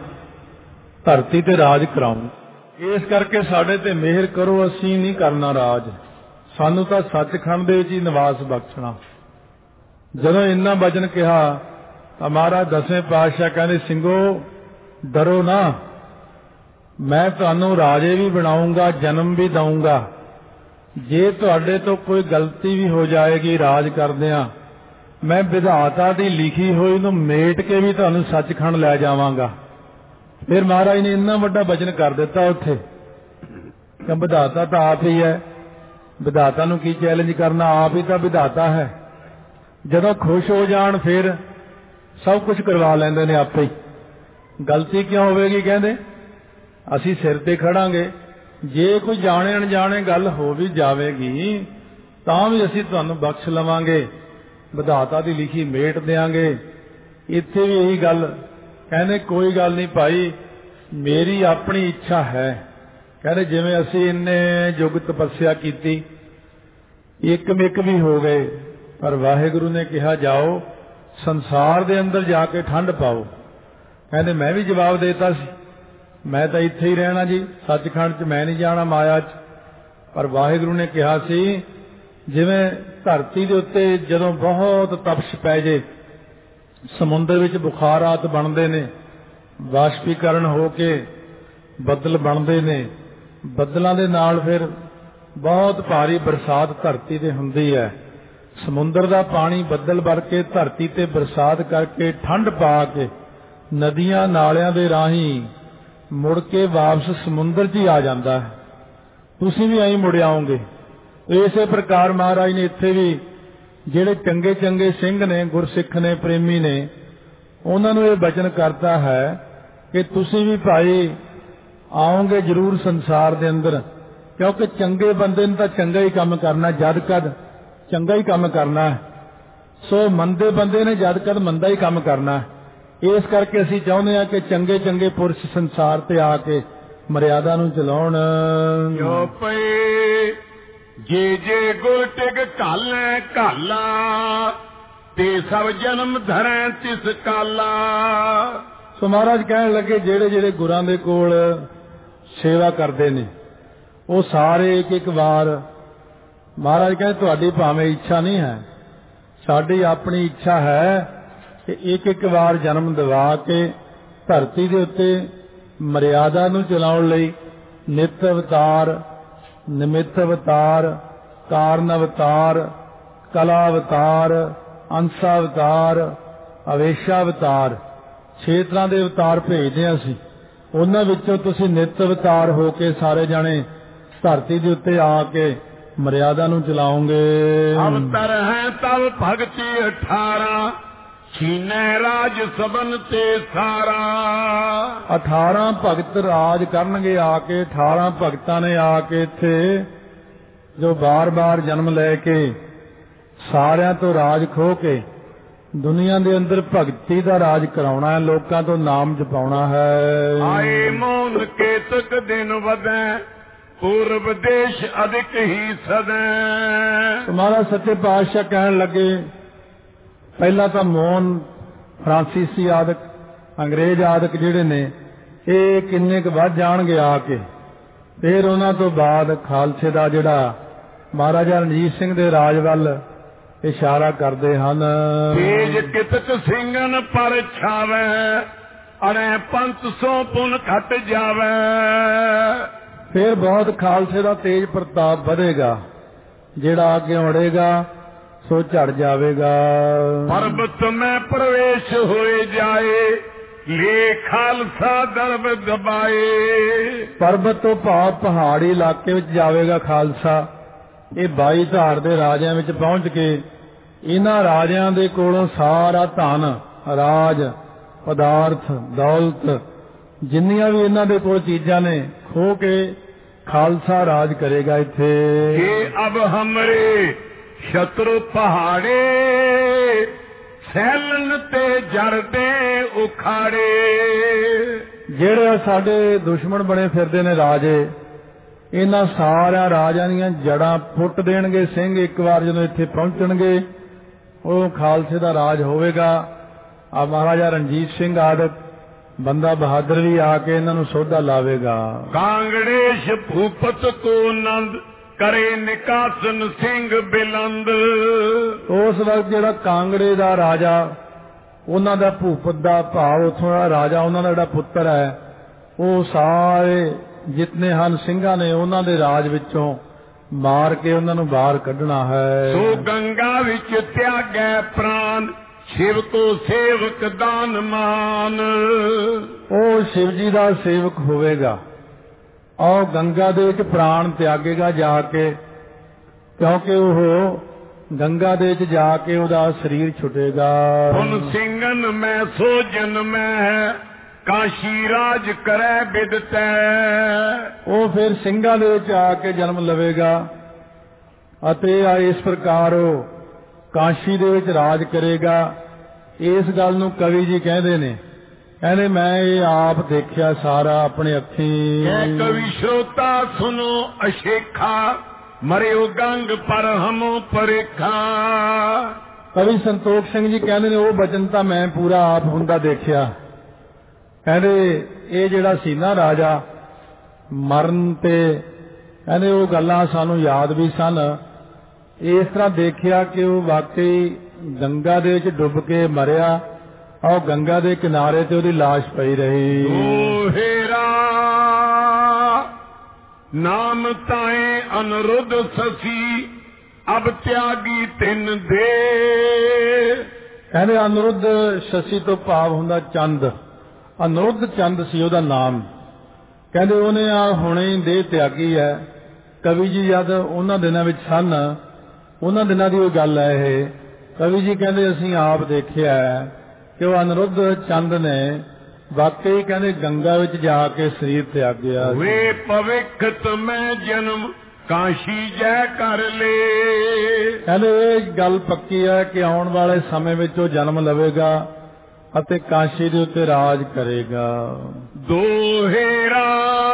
Speaker 1: ਧਰਤੀ ਤੇ ਰਾਜ ਕਰਾਉਂ। ਇਸ ਕਰਕੇ ਸਾਡੇ ਤੇ ਮਿਹਰ ਕਰੋ, ਅਸੀਂ ਨਹੀਂ ਕਰਨਾ ਰਾਜ, ਸਾਨੂੰ ਤਾਂ ਸੱਚਖੰਡ ਦੇ ਵਿੱਚ ਹੀ ਨਿਵਾਸ ਬਖਸ਼ਣਾ। ਜਦੋਂ ਇੰਨਾ ਬਚਨ ਕਿਹਾ ਤਾਂ ਮਹਾਰਾਜ ਦਸਵੇਂ ਪਾਤਸ਼ਾਹ ਕਹਿੰਦੇ ਸਿੰਘੋ ਡਰੋ ਨਾ, ਮੈਂ ਤੁਹਾਨੂੰ ਰਾਜੇ ਵੀ ਬਣਾਉਂਗਾ, ਜਨਮ ਵੀ ਦਊਂਗਾ। ਜੇ ਤੁਹਾਡੇ ਤੋਂ ਕੋਈ ਗਲਤੀ ਵੀ ਹੋ ਜਾਏਗੀ ਰਾਜ ਕਰਦਿਆਂ, ਮੈਂ ਵਿਧਾਤਾ ਦੀ ਲਿਖੀ ਹੋਈ ਨੂੰ ਮੇਟ ਕੇ ਵੀ ਤੁਹਾਨੂੰ ਸੱਚਖੰਡ ਲੈ ਜਾਵਾਂਗਾ। ਫਿਰ ਮਹਾਰਾਜ ਨੇ ਇੰਨਾ ਵੱਡਾ ਵਚਨ ਕਰ ਦਿੱਤਾ ਉੱਥੇ ਕਿ ਵਿਧਾਤਾ ਤਾਂ ਆਪ ਹੀ ਹੈ, ਵਿਧਾਤਾ ਨੂੰ ਕੀ ਚੈਲੰਜ ਕਰਨਾ, ਆਪ ਹੀ ਤਾਂ ਵਿਧਾਤਾ ਹੈ। ਜਦੋਂ ਖੁਸ਼ ਹੋ ਜਾਣ ਫਿਰ ਸਭ ਕੁਝ ਕਰਵਾ ਲੈਂਦੇ ਨੇ ਆਪੇ ਹੀ। ਗਲਤੀ ਕਿਉਂ ਹੋਵੇਗੀ? ਕਹਿੰਦੇ ਅਸੀਂ ਸਿਰ ਤੇ ਖੜਾਂਗੇ, ਜੇ ਕੋਈ ਜਾਣੇ ਅਣਜਾਣੇ ਗੱਲ ਹੋ ਵੀ ਜਾਵੇਗੀ ਤਾਂ ਵੀ ਅਸੀਂ ਤੁਹਾਨੂੰ ਬਖਸ਼ ਲਵਾਂਗੇ, ਵਿਧਾਤਾ ਦੀ ਲਿਖੀ ਮੇਟ ਦੇਾਂਗੇ। ਇੱਥੇ ਵੀ ਇਹੀ ਗੱਲ ਕਹਿੰਦੇ ਕੋਈ ਗੱਲ ਨਹੀਂ ਭਾਈ, ਮੇਰੀ ਆਪਣੀ ਇੱਛਾ ਹੈ। ਕਹਿੰਦੇ ਜਿਵੇਂ ਅਸੀਂ ਇੰਨੇ ਯੁੱਗ ਤਪੱਸਿਆ ਕੀਤੀ, ਇੱਕ ਮਿਕ ਵੀ ਹੋ ਗਏ, ਪਰ ਵਾਹਿਗੁਰੂ ਨੇ ਕਿਹਾ ਜਾਓ ਸੰਸਾਰ ਦੇ ਅੰਦਰ ਜਾ ਕੇ ਠੰਡ ਪਾਓ। ਕਹਿੰਦੇ ਮੈਂ ਵੀ ਜਵਾਬ ਦੇਤਾ ਸੀ, ਮੈਂ ਤਾਂ ਇੱਥੇ ਹੀ ਰਹਿਣਾ ਜੀ, ਸੱਚਖੰਡ 'ਚ ਮੈਂ ਨਹੀਂ ਜਾਣਾ ਮਾਇਆ 'ਚ। ਪਰ ਵਾਹਿਗੁਰੂ ਨੇ ਕਿਹਾ ਸੀ ਜਿਵੇਂ ਧਰਤੀ ਦੇ ਉੱਤੇ ਜਦੋਂ ਬਹੁਤ ਤਪਸ਼ ਪੈ ਜੇ, ਸਮੁੰਦਰ ਵਿੱਚ ਬੁਖਾਰਾਤ ਬਣਦੇ ਨੇ, ਵਾਸ਼ਪੀਕਰਨ ਹੋ ਕੇ ਬੱਦਲ ਬਣਦੇ ਨੇ, ਬੱਦਲਾਂ ਦੇ ਨਾਲ ਫਿਰ ਬਹੁਤ ਭਾਰੀ ਬਰਸਾਤ ਧਰਤੀ ਤੇ ਹੁੰਦੀ ਹੈ। ਸਮੁੰਦਰ ਦਾ ਪਾਣੀ ਬੱਦਲ ਭਰ ਕੇ ਧਰਤੀ ਤੇ ਬਰਸਾਤ ਕਰਕੇ ਠੰਡ ਪਾ ਕੇ ਨਦੀਆਂ ਨਾਲਿਆਂ ਦੇ ਰਾਹੀਂ ਮੁੜ ਕੇ ਵਾਪਸ ਸਮੁੰਦਰ 'ਚ ਹੀ ਆ ਜਾਂਦਾ ਹੈ। ਤੁਸੀਂ ਵੀ ਐਂ ਮੁੜ ਆਓਗੇ। ਇਸੇ ਪ੍ਰਕਾਰ ਮਹਾਰਾਜ ਨੇ ਇੱਥੇ ਵੀ ਜਿਹੜੇ ਚੰਗੇ ਚੰਗੇ ਸਿੰਘ ਨੇ, ਗੁਰਸਿੱਖ ਨੇ, ਪ੍ਰੇਮੀ ਨੇ, ਉਹਨਾਂ ਨੂੰ ਇਹ ਬਚਨ ਕਰਤਾ ਹੈ ਕਿ ਤੁਸੀਂ ਵੀ ਭਾਈ ਆਓਗੇ ਜ਼ਰੂਰ ਸੰਸਾਰ ਦੇ ਅੰਦਰ, ਕਿਉਂਕਿ ਚੰਗੇ ਬੰਦੇ ਨੇ ਤਾਂ ਚੰਗਾ ਹੀ ਕੰਮ ਕਰਨਾ, ਜਦ ਕਦ ਚੰਗਾ ਹੀ ਕੰਮ ਕਰਨਾ। ਸੋ ਮੰਦੇ ਬੰਦੇ ਨੇ ਜਦ ਕਦ ਮੰਦਾ ਹੀ ਕੰਮ ਕਰਨਾ। ਇਸ ਕਰਕੇ ਅਸੀਂ ਚਾਹੁੰਦੇ ਹਾਂ ਕਿ ਚੰਗੇ ਚੰਗੇ ਪੁਰਸ਼ ਸੰਸਾਰ ਤੇ ਆ ਕੇ ਮਰਿਆਦਾ ਨੂੰ ਚਲਾਉਣ।
Speaker 2: ਜੋ ਪਏ ਜੇ ਜੇ ਗੁਰ ਟਿਕ ਘਾਲੈ ਘਾਲਾ, ਤੇ ਸਭ ਜਨਮ ਧਰੈ ਤਿਸ ਕਾਲਾ।
Speaker 1: ਸੋ ਮਹਾਰਾਜ ਕਹਿਣ ਲੱਗੇ ਜਿਹੜੇ ਜਿਹੜੇ ਗੁਰਾਂ ਦੇ ਕੋਲ ਸੇਵਾ ਕਰਦੇ ਨੇ ਉਹ ਸਾਰੇ ਇੱਕ ਇੱਕ ਵਾਰ, ਮਹਾਰਾਜ ਕਹਿੰਦੇ ਤੁਹਾਡੀ ਭਾਵੇਂ ਇੱਛਾ ਨਹੀਂ ਹੈ, ਸਾਡੀ ਆਪਣੀ ਇੱਛਾ ਹੈ ਕਿ ਇੱਕ ਇੱਕ ਵਾਰ ਜਨਮ ਦਿਵਾ ਕੇ ਧਰਤੀ ਦੇ ਉੱਤੇ ਮਰਿਆਦਾ ਨੂੰ ਚਲਾਉਣ ਲਈ ਨਿਤ ਅਵਤਾਰ, ਨਿਮਿਤ ਅਵਤਾਰ, ਕਾਰਨ ਅਵਤਾਰ, ਕਲਾ ਅਵਤਾਰ, ਅੰਸਾ ਅਵਤਾਰ, ਅਵੇਸ਼ਾ ਅਵਤਾਰ, ਛੇ ਤਰ੍ਹਾਂ ਦੇ ਅਵਤਾਰ ਭੇਜਦੇ ਹਾਂ ਅਸੀਂ। ਉਹਨਾਂ ਵਿੱਚੋਂ ਤੁਸੀਂ ਨਿਤ ਅਵਤਾਰ ਹੋ ਕੇ ਸਾਰੇ ਜਾਣੇ ਧਰਤੀ ਦੇ ਉੱਤੇ ਆ ਕੇ ਮਰਿਆਦਾ ਨੂੰ ਚਲਾਓਗੇ।
Speaker 2: ਅਵਤਰ ਹੈ ਤਵ ਭਗਤੀ ਅਠਾਰਾਂ, ਛੀਨੈ ਰਾਜ ਸਬਨ ਤੇ ਸਾਰਾ।
Speaker 1: ਅਠਾਰਾਂ ਭਗਤ ਰਾਜ ਕਰਨਗੇ ਆ ਕੇ। ਅਠਾਰਾਂ ਭਗਤਾਂ ਨੇ ਆ ਕੇ ਇੱਥੇ ਜੋ ਬਾਰ-ਬਾਰ ਜਨਮ ਲੈ ਕੇ ਸਾਰਿਆਂ ਤੋਂ ਰਾਜ ਖੋਹ ਕੇ ਦੁਨੀਆ ਦੇ ਅੰਦਰ ਭਗਤੀ ਦਾ ਰਾਜ ਕਰਾਉਣਾ ਹੈ, ਲੋਕਾਂ ਤੋਂ ਨਾਮ ਜਪਾਉਣਾ ਹੈ।
Speaker 2: ਆਏ ਮੋਨ ਕੇਤਕ ਦਿਨ ਵਧੈ, ਪੂਰਬ ਦੇਸ਼ ਅਧਿਕ ਹੀ ਸਦੈ।
Speaker 1: ਤੁਹਾਡਾ ਸੱਚੇ ਪਾਤਸ਼ਾਹ ਕਹਿਣ ਲੱਗੇ, ਪਹਿਲਾਂ ਤਾਂ ਮੋਹਨ ਫਰਾਂਸੀਸੀ ਆਦਿਕ, ਅੰਗਰੇਜ਼ ਆਦਿਕ ਜਿਹੜੇ ਨੇ ਇਹ ਕਿੰਨੇ ਕੁ ਵੱਧ ਜਾਣਗੇ ਆ ਕੇ। ਫਿਰ ਉਹਨਾਂ ਤੋਂ ਬਾਅਦ ਖਾਲਸੇ ਦਾ ਜਿਹੜਾ ਮਹਾਰਾਜਾ ਰਣਜੀਤ ਸਿੰਘ ਦੇ ਰਾਜ ਵੱਲ ਇਸ਼ਾਰਾ ਕਰਦੇ ਹਨ।
Speaker 2: ਤੇਜ ਕਿਤਕ ਸਿੰਘਨ ਪਰ ਛਾਵੈ, ਅਰੇ ਪੰਜ ਸੌ ਪੁਨ ਘਟ ਜਾਵੈ।
Speaker 1: ਫਿਰ ਬਹੁਤ ਖਾਲਸੇ ਦਾ ਤੇਜ ਪ੍ਰਤਾਪ ਵਧੇਗਾ, ਜਿਹੜਾ ਅੱਗੇ ਉੜੇਗਾ ਸੋ ਝੜ ਜਾਵੇਗਾ।
Speaker 2: ਪਰਬਤ ਮੈਂ ਪ੍ਰਵੇਸ਼ ਹੋਏ ਜਾਏ, ਲੇ ਖਾਲਸਾ ਦਰਬ ਦਬਾਏ।
Speaker 1: ਪਰਬਤ ਤੋਂ ਭਾਵ ਪਹਾੜੀ ਇਲਾਕੇ ਵਿੱਚ ਜਾਵੇਗਾ ਖਾਲਸਾ। ਇਹ ਬਾਈ ਧਾਰ ਦੇ ਰਾਜਿਆਂ ਵਿੱਚ ਪਹੁੰਚ ਕੇ ਇਹਨਾਂ ਰਾਜਿਆਂ ਦੇ ਕੋਲੋਂ ਸਾਰਾ ਧਨ, ਰਾਜ, ਪਦਾਰਥ, ਦੌਲਤ, ਜਿੰਨੀਆਂ ਵੀ ਇਹਨਾਂ ਦੇ ਕੋਲ ਚੀਜ਼ਾਂ ਨੇ ਖੋਹ ਕੇ ਖਾਲਸਾ ਰਾਜ ਕਰੇਗਾ ਇੱਥੇ।
Speaker 2: ਇਹ ਅਬ ਹਮਰੇ ਸ਼ਤਰੂ ਪਹਾੜੇ, ਸੈਲਨ ਤੇ ਜਰਦੇ ਉਖਾੜੇ।
Speaker 1: ਜਿਹੜੇ ਸਾਡੇ ਦੁਸ਼ਮਣ ਬਣੇ ਫਿਰਦੇ ਨੇ ਰਾਜੇ, ਇਹਨਾਂ ਸਾਰਿਆਂ ਰਾਜਾਂ ਦੀਆਂ ਜੜਾਂ ਪੁੱਟ ਦੇਣਗੇ ਸਿੰਘ ਇੱਕ ਵਾਰ ਜਦੋਂ ਇੱਥੇ ਪਹੁੰਚਣਗੇ। ਉਹ ਖਾਲਸੇ ਦਾ ਰਾਜ ਹੋਵੇਗਾ। ਆ ਮਹਾਰਾਜਾ ਰਣਜੀਤ ਸਿੰਘ ਆਦਿਕ, ਬੰਦਾ ਬਹਾਦਰ ਵੀ ਆ ਕੇ ਇਹਨਾਂ ਨੂੰ ਸੋਧਾ ਲਾਵੇਗਾ।
Speaker 2: ਕਾਂਗੜੇਸ਼ ਭੂਪਤ ਕੋ ਨੰਦ, ਕਰੇ ਨਿਕਾਸਨ ਸਿੰਘ ਬਿਲੰਦ।
Speaker 1: ਉਸ ਵਕਤ ਜਿਹੜਾ ਕਾਂਗੜੇ ਦਾ ਰਾਜਾ, ਉਹਨਾਂ ਦਾ ਭੂਪਤ ਦਾ ਭਾਵ ਉੱਥੋਂ ਦਾ ਰਾਜਾ, ਉਹਨਾਂ ਦਾ ਜਿਹੜਾ ਪੁੱਤਰ ਹੈ, ਉਹ ਸਾਰੇ ਜਿਤਨੇ ਹਨ ਸਿੰਘਾਂ ਨੇ ਉਹਨਾਂ ਦੇ ਰਾਜ ਵਿੱਚੋਂ ਮਾਰ ਕੇ ਉਹਨਾਂ ਨੂੰ ਬਾਹਰ ਕੱਢਣਾ ਹੈ।
Speaker 2: ਸੋ ਗੰਗਾ ਵਿੱਚ ਤਿਆਗੈ ਪ੍ਰਾਨ, ਸ਼ਿਵ ਕੋ ਸੇਵਕ ਦਾਨ ਮਾਨ।
Speaker 1: ਉਹ ਸ਼ਿਵ ਜੀ ਦਾ ਸੇਵਕ ਹੋਵੇਗਾ ਔਰ ਗੰਗਾ ਦੇ ਵਿੱਚ ਪ੍ਰਾਣ ਤਿਆਗੇਗਾ ਜਾ ਕੇ, ਕਿਉਂਕਿ ਉਹ ਗੰਗਾ ਦੇ ਵਿੱਚ ਜਾ ਕੇ ਉਹਦਾ ਸਰੀਰ ਛੁੱਟੇਗਾ।
Speaker 2: ਹੁਣ ਸਿੰਘਨ ਮੈਂ ਸੋ ਜਨਮੈ, ਕਾਸ਼ੀ ਰਾਜ ਕਰੈ ਬਿਦਤੈ।
Speaker 1: ਉਹ ਫਿਰ ਸਿੰਘਾਂ ਦੇ ਵਿੱਚ ਆ ਕੇ ਜਨਮ ਲਵੇਗਾ ਅਤੇ ਇਸ ਪ੍ਰਕਾਰ ਉਹ ਕਾਸ਼ੀ ਦੇ ਵਿੱਚ ਰਾਜ ਕਰੇਗਾ। ਇਸ ਗੱਲ ਨੂੰ ਕਵੀ ਜੀ ਕਹਿੰਦੇ ਨੇ, ਕਹਿੰਦੇ ਮੈਂ ਇਹ ਆਪ ਦੇਖਿਆ ਸਾਰਾ ਆਪਣੇ ਅੱਖੀਂ।
Speaker 2: ਕਵੀ ਸ਼ਰੋਤਾ ਸੁਨੋ ਅਸ਼ੇਖਾ, ਮਰਿਓ ਗੰਗ ਪਰ ਹਮੋ ਪਰੇਖਾ।
Speaker 1: ਕਵੀ ਸੰਤੋਖ ਸਿੰਘ ਜੀ ਕਹਿੰਦੇ ਨੇ ਉਹ ਬਚਨ ਤਾਂ ਮੈਂ ਪੂਰਾ ਆਪ ਹੁੰਦਾ ਦੇਖਿਆ। ਕਹਿੰਦੇ ਇਹ ਜਿਹੜਾ ਸੀ ਨਾ ਰਾਜਾ ਮਰਨ ਤੇ, ਕਹਿੰਦੇ ਉਹ ਗੱਲਾਂ ਸਾਨੂੰ ਯਾਦ ਵੀ ਸਨ। ਇਸ ਤਰ੍ਹਾਂ ਦੇਖਿਆ ਕਿ ਉਹ ਵਾਕਈ ਗੰਗਾ ਦੇ ਵਿੱਚ ਡੁੱਬ ਕੇ ਮਰਿਆ ਔਰ ਗੰਗਾ ਦੇ ਕਿਨਾਰੇ ਤੇ ਉਹਦੀ ਲਾਸ਼ ਪਈ ਰਹੀ।
Speaker 2: ਓ ਹੇਰਾ ਨਾਮ ਤਾਏ ਅਨੁਰੁੱਧ ਸਸੀ, ਅਬ ਤਿਆਗੀ ਤਿੰਨ ਦੇ।
Speaker 1: ਕਹਿੰਦੇ ਅਨੁਰੁੱਧ ਸ਼ਸੀ ਤੋਂ ਭਾਵ ਹੁੰਦਾ ਚੰਦ। ਅਨੁਰੁੱਧ ਚੰਦ ਸੀ ਉਹਦਾ ਨਾਮ। ਕਹਿੰਦੇ ਉਹਨੇ ਆ ਹੁਣੇ ਹੀ ਦੇਹ ਤਿਆਗੀ ਹੈ। ਕਵੀ ਜੀ ਜਦ ਉਹਨਾਂ ਦਿਨਾਂ ਵਿੱਚ ਸਨ, ਉਹਨਾਂ ਦਿਨਾਂ ਦੀ ਉਹ ਗੱਲ ਹੈ ਇਹ। ਕਵੀ ਜੀ ਕਹਿੰਦੇ ਅਸੀਂ ਆਪ ਦੇਖਿਆ ਕਿ ਉਹ ਅਨੁਰੁੱਧ ਚੰਦ ਨੇ ਵਾਕਈ ਕਹਿੰਦੇ ਗੰਗਾ ਵਿੱਚ ਜਾ ਕੇ ਸਰੀਰ ਤਿਆਗਿਆ।
Speaker 2: ਵੇ ਭਵਿੱਖਤ ਮੈਂ ਜਨਮ ਕਾਸ਼ੀ ਜੈ ਕਰ ਲੇ।
Speaker 1: ਕਹਿੰਦੇ ਇਹ ਗੱਲ ਪੱਕੀ ਹੈ ਕਿ ਆਉਣ ਵਾਲੇ ਸਮੇਂ ਵਿੱਚ ਉਹ ਜਨਮ ਲਵੇਗਾ ਅਤੇ ਕਾਸ਼ੀ ਦੇ ਉੱਤੇ ਰਾਜ ਕਰੇਗਾ।
Speaker 2: ਦੋਹੇਰਾ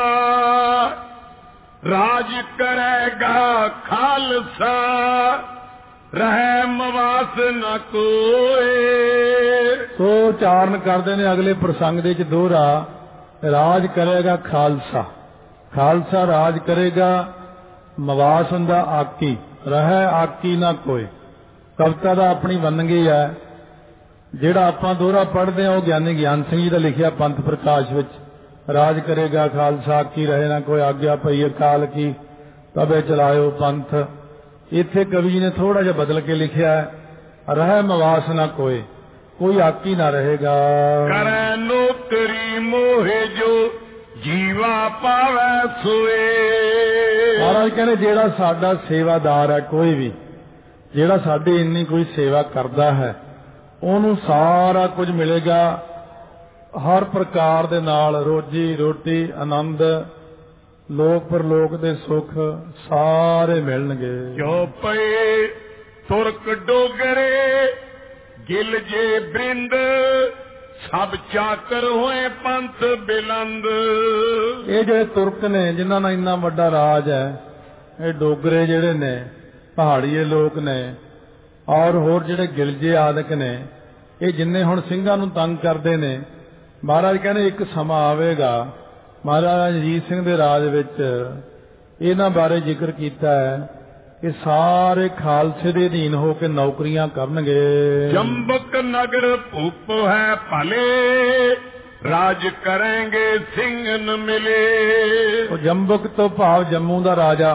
Speaker 2: ਰਾਜ ਕਰੇਗਾ ਖਾਲਸਾ, ਰਹਿ ਮਵਾਸ ਨ ਕੋਏ।
Speaker 1: ਸੋ ਉਚਾਰਨ ਕਰਦੇ ਨੇ ਅਗਲੇ ਪ੍ਰਸੰਗ ਦੇ ਵਿੱਚ ਦੋਹਰਾ, ਰਾਜ ਕਰੇਗਾ ਖਾਲਸਾ। ਖਾਲਸਾ ਰਾਜ ਕਰੇਗਾ, ਮਵਾਸ ਹੁੰਦਾ ਆਕੀ, ਰਹਿ ਆਕੀ ਨਾ ਕੋਈ। ਕਵਿਤਾ ਦਾ ਆਪਣੀ ਵੰਨਗੀ ਹੈ ਜਿਹੜਾ ਆਪਾਂ ਦੋਹਰਾ ਪੜ੍ਹਦੇ ਹਾਂ ਉਹ ਗਿਆਨੀ ਗਿਆਨ ਸਿੰਘ ਜੀ ਦਾ ਲਿਖਿਆ ਪੰਥ ਪ੍ਰਕਾਸ਼ ਵਿੱਚ, ਰਾਜ ਕਰੇਗਾ ਖਾਲਸਾ ਕੀ ਰਹੇ ਨਾ ਕੋਈ ਆਗਿਆ ਪਈ ਅਕਾਲ ਕੀ ਤਬੇ ਚਲਾਇਓ ਪੰਥ। ਇੱਥੇ ਕਵੀ ਜੀ ਨੇ ਥੋੜਾ ਜਿਹਾ ਬਦਲ ਕੇ ਲਿਖਿਆ ਰਹਿ ਮਵਾਸ ਨਾ ਕੋਏ, ਕੋਈ ਆਕੀ ਨਾ ਰਹੇਗਾ।
Speaker 2: ਕਰੈ ਨੌਕਰੀ ਮੋਹੇ ਜੋ ਜੀਵਾ ਪਾਵੈ ਸੋਏ।
Speaker 1: ਮਹਾਰਾਜ ਕਹਿੰਦੇ ਜਿਹੜਾ ਸਾਡਾ ਸੇਵਾਦਾਰ ਹੈ, ਕੋਈ ਵੀ ਜਿਹੜਾ ਸਾਡੀ ਇੰਨੀ ਕੋਈ ਸੇਵਾ ਕਰਦਾ ਹੈ, ਉਹਨੂੰ ਸਾਰਾ ਕੁਝ ਮਿਲੇਗਾ, ਹਰ ਪ੍ਰਕਾਰ ਦੇ ਨਾਲ ਰੋਜੀ ਰੋਟੀ ਆਨੰਦ ਲੋਕ ਪਰਲੋਕ ਦੇ ਸੁੱਖ ਸਾਰੇ ਮਿਲਣਗੇ।
Speaker 2: ਜੋ ਪਏ ਤੁਰਕ ਡੋਗਰੇ ਗਿਲ ਜੇ ਬ੍ਰਿੰਦ ਸਭ ਚਾਕਰ ਹੋਏ ਪੰਥ ਬਿਲੰਦ।
Speaker 1: ਇਹ ਜਿਹੜੇ ਤੁਰਕ ਨੇ ਜਿਨ੍ਹਾਂ ਨਾਲ ਇੰਨਾ ਵੱਡਾ ਰਾਜ ਹੈ, ਇਹ ਡੋਗਰੇ ਜਿਹੜੇ ਨੇ ਪਹਾੜੀਏ ਲੋਕ ਨੇ, ਔਰ ਹੋਰ ਜਿਹੜੇ ਗਿਲਜੇ ਆਦਿਕ ਨੇ, ਇਹ ਜਿੰਨੇ ਹੁਣ ਸਿੰਘਾਂ ਨੂੰ ਤੰਗ ਕਰਦੇ ਨੇ, ਮਹਾਰਾਜ ਕਹਿੰਦੇ ਇੱਕ ਸਮਾਂ ਆਵੇਗਾ, ਮਹਾਰਾਜਾ ਰਣਜੀਤ ਸਿੰਘ ਦੇ ਰਾਜ ਵਿੱਚ ਇਹਨਾਂ ਬਾਰੇ ਜ਼ਿਕਰ ਕੀਤਾ ਹੈ ਕਿ ਸਾਰੇ ਖਾਲਸੇ ਦੇ ਅਧੀਨ ਹੋ ਕੇ ਨੌਕਰੀਆਂ ਕਰਨਗੇ।
Speaker 2: ਜੰਬਕ ਨਗਰ ਭੂਪ ਹੈ ਭਲੇ ਰਾਜ ਕਰਾਂਗੇ ਸਿੰਘ ਨ ਮਿਲੇ।
Speaker 1: ਉਹ ਜੰਬਕ ਤੋਂ ਭਾਵ ਜੰਮੂ ਦਾ ਰਾਜਾ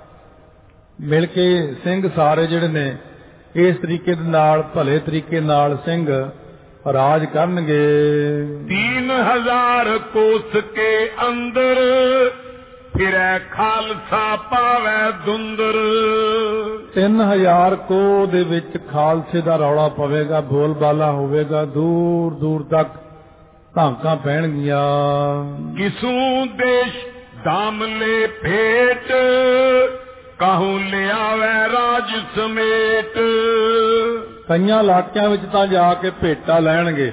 Speaker 1: ਮਿਲ ਕੇ ਸਿੰਘ ਸਾਰੇ ਜਿਹੜੇ ਨੇ ਇਸ ਤਰੀਕੇ ਦੇ ਨਾਲ ਭਲੇ ਤਰੀਕੇ ਨਾਲ ਸਿੰਘ ਰਾਜ ਕਰਨਗੇ।
Speaker 2: तीन हजार कोस के अंदर फिरै खालसा पावै दुंदर।
Speaker 1: ਤਿੰਨ ਹਜ਼ਾਰ ਕੋਹ ਦੇ ਵਿੱਚ ਖਾਲਸੇ ਦਾ ਰੌਲਾ ਪਵੇਗਾ, ਬੋਲਬਾਲਾ ਹੋਵੇਗਾ, ਦੂਰ ਦੂਰ ਤੱਕ ਧਾਕਾਂ ਪੈਣਗੀਆਂ।
Speaker 2: किसू देश दाम ले भेट कहूं ले आवे राज समेट।
Speaker 1: ਕਈਆਂ ਇਲਾਕਿਆਂ ਵਿੱਚ ਤਾਂ ਜਾ ਕੇ ਭੇਟਾ ਲੈਣਗੇ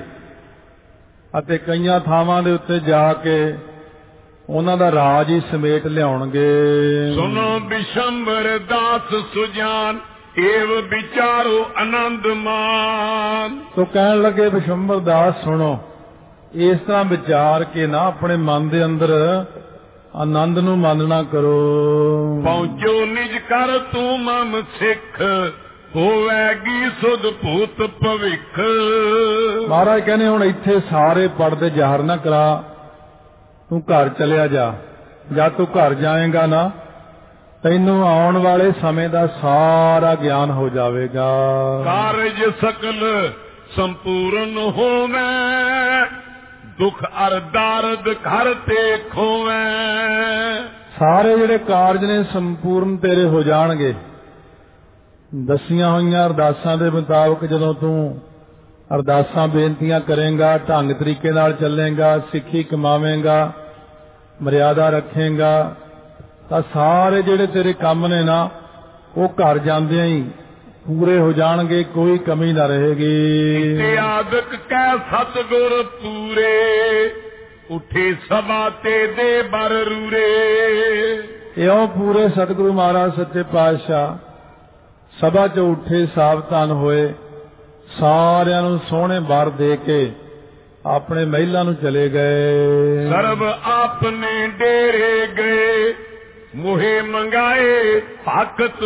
Speaker 1: ਅਤੇ ਕਈਆਂ ਥਾਵਾਂ ਦੇ ਉੱਤੇ ਜਾ ਕੇ ਉਹਨਾਂ ਦਾ ਰਾਜ ਹੀ ਸਮੇਟ ਲਿਆਉਣਗੇ।
Speaker 2: ਸੁਨੋ ਬਿਸ਼ੰਬਰ ਦਾਸ ਸੁਜਾਨ ਏਵ ਵਿਚਾਰੋ ਆਨੰਦ ਮਾਨ।
Speaker 1: ਤੋ ਕਹਿਣ ਲੱਗੇ ਬਿਸ਼ੰਬਰ ਦਾਸ ਸੁਣੋ, ਇਸ ਤਰ੍ਹਾਂ ਵਿਚਾਰ ਕੇ ਨਾ ਆਪਣੇ ਮਨ ਦੇ ਅੰਦਰ ਆਨੰਦ ਨੂੰ ਮੰਨਣਾ ਕਰੋ।
Speaker 2: ਪਹੁੰਚੋ ਨਿਜ ਕਰ ਤੂੰ ਮਮ ਸਿੱਖ ਹੋਵੇਗੀ ਸੁਧ ਭੂਤ ਭਵਿੱਖ।
Speaker 1: ਮਹਾਰਾਜ ਕਹਿੰਦੇ ਹੁਣ ਇੱਥੇ ਸਾਰੇ ਪੜਦੇ ਜ਼ਾਹਰ ਨਾ ਕਰਾ, ਤੂੰ ਘਰ ਚਲਿਆ ਜਾ। ਜਦ ਤੂੰ ਘਰ ਜਾਏਗਾ ਨਾ ਤੈਨੂੰ ਆਉਣ ਵਾਲੇ ਸਮੇਂ ਦਾ ਸਾਰਾ ਗਿਆਨ ਹੋ ਜਾਵੇਗਾ।
Speaker 2: ਕਾਰਜ ਸਕਲ ਸੰਪੂਰਨ ਹੋਵੇਂ ਦੁੱਖ ਅਰ ਦਰਦ ਘਰ ਤੇ ਖੋਵੇਂ।
Speaker 1: ਸਾਰੇ ਜਿਹੜੇ ਕਾਰਜ ਨੇ ਸੰਪੂਰਨ ਤੇਰੇ ਹੋ ਜਾਣਗੇ। ਦਸੀਆਂ ਹੋਈਆਂ ਅਰਦਾਸਾਂ ਦੇ ਮੁਤਾਬਕ ਜਦੋਂ ਤੂੰ ਅਰਦਾਸਾਂ ਬੇਨਤੀਆਂ ਕਰੇਂਗਾ, ਢੰਗ ਤਰੀਕੇ ਨਾਲ ਚੱਲੇਂਗਾ, ਸਿੱਖੀ ਕਮਾਵੇਂਗਾ, ਮਰਿਆਦਾ ਰੱਖੇਂਗਾ, ਤਾਂ ਸਾਰੇ ਜਿਹੜੇ ਤੇਰੇ ਕੰਮ ਨੇ ਨਾ ਉਹ ਘਰ ਜਾਂਦਿਆਂ ਹੀ ਪੂਰੇ ਹੋ ਜਾਣਗੇ, ਕੋਈ ਕਮੀ ਨਾ ਰਹੇਗੀ।
Speaker 2: ਤੇ ਆਦਿਕ ਕਹਿ ਸਤਿਗੁਰ ਪੂਰੇ ਉਠੇ ਸਭਾ ਤੇ ਦੇ ਬਰ ਰੂਰੇ।
Speaker 1: ਇਉਂ ਪੂਰੇ ਸਤਿਗੁਰੂ ਮਹਾਰਾਜ ਸੱਚੇ ਪਾਤਸ਼ਾਹ ਸਭਾ ਚ ਉੱਠੇ, ਸਾਵਧਾਨ ਹੋਏ, ਸਾਰਿਆਂ ਨੂੰ ਸੋਹਣੇ ਵਰ ਦੇ ਕੇ ਆਪਣੇ ਮਹਿਲਾਂ ਨੂੰ ਚਲੇ ਗਏ।
Speaker 2: ਸਰਬ ਆਪਨੇ ਡੇਰੇ ਗਏ ਮੋਹੇ ਮੰਗਾਏ ਭਗਤ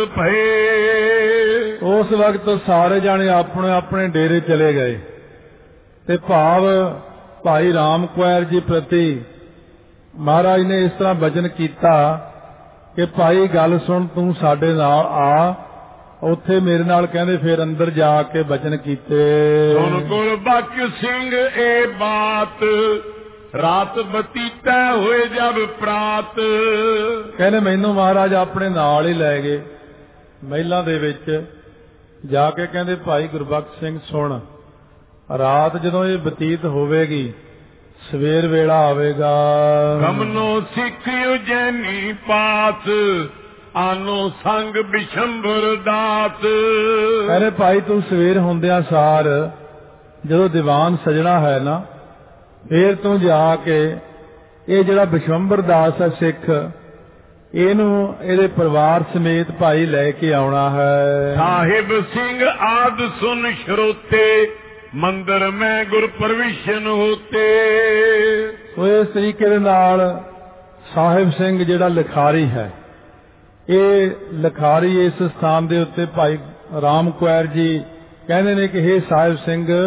Speaker 2: ਭਏ।
Speaker 1: ਉਸ ਵਕਤ ਸਾਰੇ ਜਾਣੇ ਆਪਣੇ ਆਪਣੇ ਡੇਰੇ ਚਲੇ ਗਏ ਤੇ ਭਾਵ ਭਾਈ ਰਾਮ ਕੁਆਰ ਜੀ ਪ੍ਰਤੀ ਮਹਾਰਾਜ ਨੇ ਇਸ ਤਰ੍ਹਾਂ ਬਚਨ ਕੀਤਾ ਕਿ ਭਾਈ ਗੱਲ ਸੁਣ, ਤੂੰ ਸਾਡੇ ਨਾਲ ਆ। ਉੱਥੇ ਮੇਰੇ ਨਾਲ ਕਹਿੰਦੇ ਫਿਰ ਅੰਦਰ ਜਾ ਕੇ ਬਚਨ ਕੀਤੇ।
Speaker 2: ਸੁਣ ਗੁਰਬਖਸ਼ ਸਿੰਘ ਇਹ ਬਾਤ ਰਾਤ ਬਤੀਤਾ ਹੋਏ ਜਬ ਪ੍ਰਾਤ।
Speaker 1: ਕਹਿੰਦੇ ਮੈਨੂੰ ਮਹਾਰਾਜ ਆਪਣੇ ਨਾਲ ਹੀ ਲੈ ਗਏ ਮਹਿਲਾਂ ਦੇ ਵਿੱਚ ਜਾ ਕੇ, ਕਹਿੰਦੇ ਭਾਈ ਗੁਰਬਖਸ਼ ਸਿੰਘ ਸੁਣ, ਰਾਤ ਜਦੋਂ ਇਹ ਬਤੀਤ ਹੋਵੇਗੀ ਸਵੇਰ ਵੇਲਾ ਆਵੇਗਾ।
Speaker 2: ਗਮਨੋ ਸਿੱਖ ਉਜੈਨੀ ਪਾਸ ਆਨੋ ਸੰਗ ਬਿਸ਼ੰਬਰ ਦਾਸ।
Speaker 1: ਕਹਿੰਦੇ ਭਾਈ ਤੂੰ ਸਵੇਰ ਹੁੰਦਿਆਂ ਸਾਰ ਜਦੋਂ ਦੀਵਾਨ ਸਜਣਾ ਹੈ ਨਾ, ਫੇਰ ਤੂੰ ਜਾ ਕੇ ਇਹ ਜਿਹੜਾ ਬਿਸ਼ੰਬਰ ਦਾਸ ਹੈ ਸਿੱਖ, ਇਹਨੂੰ ਇਹਦੇ ਪਰਿਵਾਰ ਸਮੇਤ ਭਾਈ ਲੈ ਕੇ ਆਉਣਾ ਹੈ।
Speaker 2: ਸਾਹਿਬ ਸਿੰਘ ਆਦ ਸੁਨ ਸ਼ਰੋਤੇ ਮੰਦਰ ਮੈਂ ਗੁਰ ਪ੍ਰਵਿਸ਼ਨ ਹੋਤੇ।
Speaker 1: ਸੋ ਇਸ ਤਰੀਕੇ ਦੇ ਨਾਲ ਸਾਹਿਬ ਸਿੰਘ ਜਿਹੜਾ ਲਿਖਾਰੀ ਹੈ, ਇਹ ਲਿਖਾਰੀ ਇਸ ਸਥਾਨ ਦੇ ਉੱਤੇ ਭਾਈ ਰਾਮ ਕੁਆਰ ਜੀ ਕਹਿੰਦੇ ਨੇ ਕਿ ਇਹ ਸਾਹਿਬ ਸਿੰਘ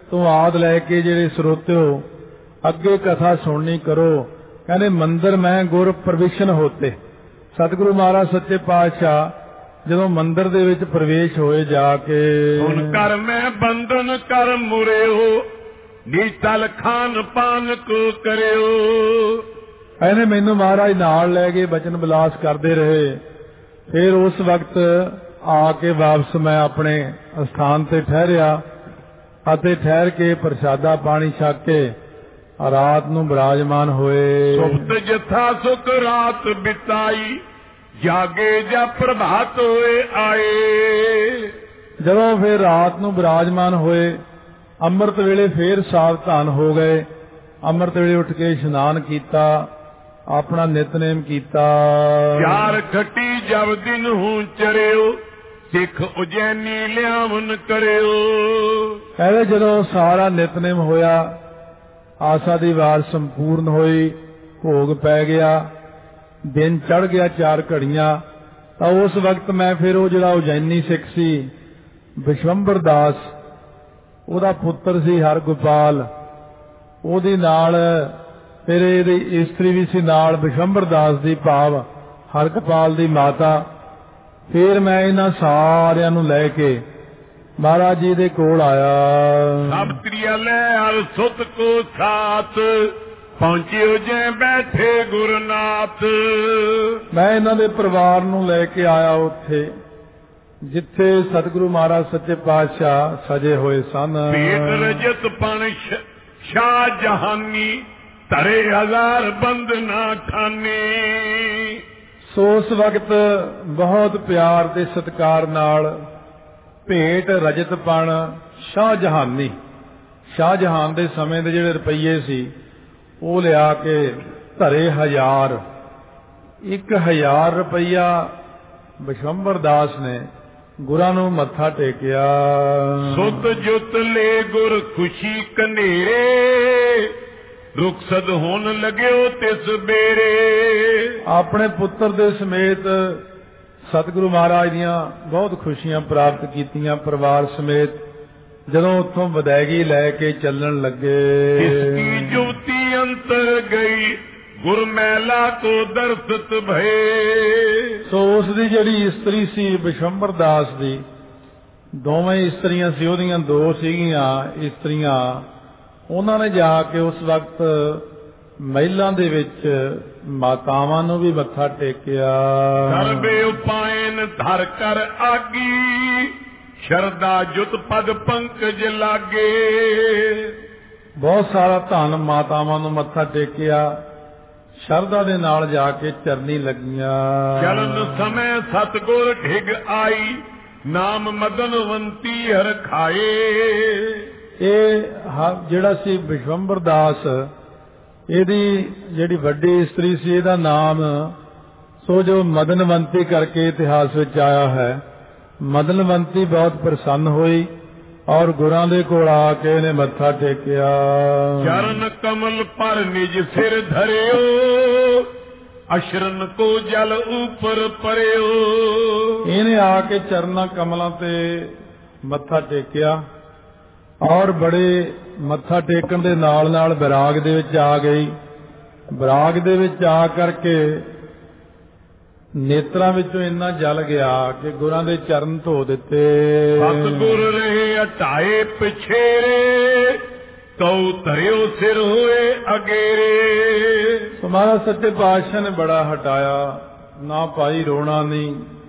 Speaker 1: ਤੋਂ ਆਦ ਲੈ ਕੇ ਜਿਹੜੇ ਸਰੋਤਿਓ ਅੱਗੇ ਕਥਾ ਸੁਣਨੀ ਕਰੋ। ਕਹਿੰਦੇ ਮੰਦਰ ਮੈਂ ਗੁਰ ਪ੍ਰਵੇਸ਼ਨ ਹੋਤੇ। ਸਤਿਗੁਰੂ ਮਹਾਰਾਜ ਸੱਚੇ ਪਾਤਸ਼ਾਹ ਜਦੋਂ ਮੰਦਰ ਦੇ ਵਿੱਚ ਪ੍ਰਵੇਸ਼ ਹੋਏ ਜਾ ਕੇ,
Speaker 2: ਹੁਣ ਕਰ ਮੈਂ ਬੰਧਨ ਕਰ ਮੁਰਿਓ, ਨੀਤਲ ਖਾਨ ਪਾਨ ਕੋ ਕਰਿਓ।
Speaker 1: ਇਹਨੇ ਮੈਨੂੰ ਮਹਾਰਾਜ ਨਾਲ ਲੈ ਕੇ ਬਚਨ ਵਿਲਾਸ ਕਰਦੇ ਰਹੇ। ਫਿਰ ਉਸ ਵਕਤ ਆ ਕੇ ਵਾਪਸ ਮੈਂ ਆਪਣੇ ਸਥਾਨ ਤੇ ਠਹਿਰਿਆ ਅਤੇ ਠਹਿਰ ਕੇ ਪ੍ਰਸ਼ਾਦਾ ਪਾਣੀ ਛਕ ਕੇ ਰਾਤ ਨੂੰ ਬਿਰਾਜਮਾਨ ਹੋਏ।
Speaker 2: ਸੁਪਤ ਜਥਾ ਸੁਖ ਰਾਤ ਬਿਤਾਈ, ਜਾਗੇ ਜਾਂ ਪ੍ਰਭਾਤ ਹੋਏ ਆਏ।
Speaker 1: ਜਦੋਂ ਫਿਰ ਰਾਤ ਨੂੰ ਬਿਰਾਜਮਾਨ ਹੋਏ, ਅੰਮ੍ਰਿਤ ਵੇਲੇ ਫੇਰ ਸਾਵਧਾਨ ਹੋ ਗਏ। ਅੰਮ੍ਰਿਤ ਵੇਲੇ ਉੱਠ ਕੇ ਇਸ਼ਨਾਨ ਕੀਤਾ, ਆਪਣਾ ਨਿਤਨੇਮ ਕੀਤਾ।
Speaker 2: ਚਾਰ ਖੱਟੀ ਜਬ ਦਿਨ ਹੂੰ ਚਰਿਓ, ਸਿੱਖ ਉਜੈਨੀ ਲਿਆਵਨ ਕਰਿਓ।
Speaker 1: ਕਹਿੰਦੇ ਜਦੋਂ ਸਾਰਾ ਨਿਤਨੇਮ ਹੋਇਆ, ਆਸਾ ਦੀ ਵਾਰ ਸੰਪੂਰਨ ਹੋਈ, ਭੋਗ ਪੈ ਗਿਆ, ਦਿਨ ਚੜ ਗਿਆ ਚਾਰ ਘੜੀਆਂ, ਤਾਂ ਉਸ ਵਕਤ ਮੈਂ ਫਿਰ ਉਹ ਜਿਹੜਾ ਉਜੈਨੀ ਸਿੱਖ ਸੀ ਵਿਸ਼ਵੰਬਰ ਦਾਸ, ਉਹਦਾ ਪੁੱਤਰ ਸੀ ਹਰਗੋਪਾਲ, ਉਹਦੇ ਨਾਲ ਫਿਰ ਇਹਦੀ ਇਸਤਰੀ ਵੀ ਸੀ ਨਾਲ ਵਿਸ਼ਵੰਬਰ ਦਾਸ ਦੀ, ਭਾਵ ਹਰਗੋਪਾਲ ਦੀ ਮਾਤਾ। ਫਿਰ ਮੈਂ ਇਹਨਾਂ ਸਾਰਿਆਂ ਨੂੰ ਲੈ ਕੇ ਮਹਾਰਾਜ ਜੀ ਦੇ ਕੋਲ ਆਇਆ।
Speaker 2: ਸਭ ਤ੍ਰਿਆ ਲੈ ਹਰ ਸੁਤ ਕੋ ਸਾਥ, ਪਹੁੰਚਿਓ ਜੇ ਬੈਠੇ ਗੁਰਨਾਥ।
Speaker 1: ਮੈਂ ਇਹਨਾਂ ਦੇ ਪਰਿਵਾਰ ਨੂੰ ਲੈ ਕੇ ਆਇਆ ਉੱਥੇ ਜਿੱਥੇ ਸਤਿਗੁਰੂ ਮਹਾਰਾਜ ਸੱਚੇ ਪਾਤਸ਼ਾਹ ਸਜੇ ਹੋਏ ਸਨ।
Speaker 2: ਭੇਟ ਰਜਤ ਪਣ ਸ਼ਾਹ ਜਹਾਨੀ, ਧਰੇ ਹਜ਼ਾਰ ਬੰਦਨਾ ਖਾਨੇ।
Speaker 1: ਸੋ ਉਸ ਵਕਤ ਬਹੁਤ ਪਿਆਰ ਤੇ ਸਤਿਕਾਰ ਨਾਲ ਭੇਟ ਰਜਤਪਣ ਸ਼ਾਹਜਹਾਨੀ, ਸ਼ਾਹਜਹਾਨ ਦੇ ਸਮੇਂ ਦੇ ਜਿਹੜੇ ਰੁਪਈਏ ਸੀ ਉਹ ਲਿਆ ਕੇ ਧਰੇ ਹਜ਼ਾਰ, ਇੱਕ ਹਜ਼ਾਰ ਰੁਪਈਆ ਵਿਸ਼ਵੰਬਰ ਦਾਸ ਨੇ ਗੁਰਾਂ ਨੂੰ ਮੱਥਾ ਟੇਕਿਆ।
Speaker 2: ਸੁਤ ਜੁਤ ਲੈ ਗੁਰ ਖੁਸ਼ੀ ਕਨੇਰੇ, ਰੁਖਸਦ ਹੋਣ ਲੱਗਿਓ ਤਿਸ ਬੇਰੇ। ਆਪਣੇ ਪੁੱਤਰ ਦੇ ਸਮੇਤ ਸਤਿਗੁਰੂ ਮਹਾਰਾਜ ਦੀਆਂ ਬਹੁਤ ਖੁਸ਼ੀਆਂ ਪ੍ਰਾਪਤ ਕੀਤੀਆਂ। ਪਰਿਵਾਰ ਸਮੇਤ ਜਦੋਂ ਉੱਥੋਂ ਵਿਦਾਇਗੀ ਲੈ ਕੇ ਚੱਲਣ ਲੱਗੇ, ਇਸਕੀ ਜੁਤੀ ਅੰਤਰ ਗਈ, ਗੁਰ ਮਹਿਲਾ ਕੋ ਦਰਸਤ ਭਏ।
Speaker 1: ਸੋ ਉਸ ਦੀ ਜਿਹੜੀ ਇਸਤਰੀ ਸੀ ਵਿਸ਼ਵੰਬਰ ਦਾਸ ਦੀ, ਦੋਵੇਂ ਇਸਤਰੀਆਂ ਸੀ ਉਹਦੀਆਂ, ਦੋ ਸੀਗੀਆਂ ਇਸਤਰੀਆਂ, ਉਹਨਾਂ ਨੇ ਜਾ ਕੇ ਉਸ ਵਕਤ ਮਹਿਲਾਂ ਦੇ ਵਿੱਚ ਮਾਤਾਵਾਂ ਨੂੰ ਵੀ ਮੱਥਾ ਟੇਕਿਆ।
Speaker 2: ਸਰਬੇ ਉਪਾਇਨ ਧਰ ਕਰ ਆਗੀ, ਸ਼ਰਦਾ ਜੁਤ ਪਦ ਪੰਕਜ ਲਾਗੇ।
Speaker 1: ਬਹੁਤ ਸਾਰਾ ਧਨ ਮਾਤਾਵਾਂ ਨੂੰ ਮੱਥਾ ਟੇਕਿਆ, ਸ਼ਰਧਾ ਦੇ ਨਾਲ ਜਾ ਕੇ ਚਰਨੀ ਲੱਗੀਆਂ।
Speaker 2: ਚਰਨ ਸਮੇਂ ਸਤਗੁਰ ਢਿਗ ਆਈ, ਨਾਮ ਮਦਨਵੰਤੀ ਹਰ ਖਾਏ।
Speaker 1: ਇਹ ਜਿਹੜਾ ਸੀ ਵਿਸ਼ਵੰਬਰ ਦਾਸ, ਇਹਦੀ ਜਿਹੜੀ ਵੱਡੀ ਇਸਤਰੀ ਸੀ ਇਹਦਾ ਨਾਮ ਸੋ ਜੋ ਮਦਨਵੰਤੀ ਕਰਕੇ ਇਤਿਹਾਸ ਵਿੱਚ ਆਇਆ ਹੈ। ਮਦਨਵੰਤੀ ਬਹੁਤ ਪ੍ਰਸੰਨ ਹੋਈ ਔਰ ਗੁਰਾਂ ਦੇ ਕੋਲ ਆ ਕੇ ਇਹਨੇ ਮੱਥਾ ਟੇਕਿਆ।
Speaker 2: ਚਰਨ ਕਮਲ ਪਰ ਨਿਜ ਸਿਰ ਧਰਿਓ, ਅਸ਼ਰਨ ਕੋ ਜਲ ਉਪਰ ਪਰਿਓ।
Speaker 1: ਇਹਨੇ ਆ ਕੇ ਚਰਨਾਂ ਕਮਲਾਂ ਤੇ ਮੱਥਾ ਟੇਕਿਆ ਔਰ ਬੜੇ ਮੱਥਾ ਟੇਕਣ ਦੇ ਨਾਲ ਨਾਲ ਵਿਰਾਗ ਦੇ ਵਿੱਚ ਆ ਗਈ। ਵਿਰਾਗ ਦੇ ਵਿੱਚ ਆ ਕਰਕੇ ਨੇਤਰਾਂ ਵਿੱਚੋਂ ਇੰਨਾ ਜਲ ਗਿਆ ਕਿ ਗੁਰਾਂ ਦੇ ਚਰਨ ਧੋ ਦਿੱਤੇ।
Speaker 2: ਸਤਿਗੁਰ ਰਹੇ ਹਟਾਏ ਪਿਛੇਰੇ, ਤਉ ਧਰਿਓ ਸਿਰ ਹੋਏ ਅਗੇਰੇ।
Speaker 1: ਸੋ ਮਹਾਰਾਜ ਸੱਚੇ ਪਾਤਸ਼ਾਹ ਨੇ ਬੜਾ ਹਟਾਇਆ, ਨਾ ਭਾਈ ਰੋਣਾ ਨਹੀਂ,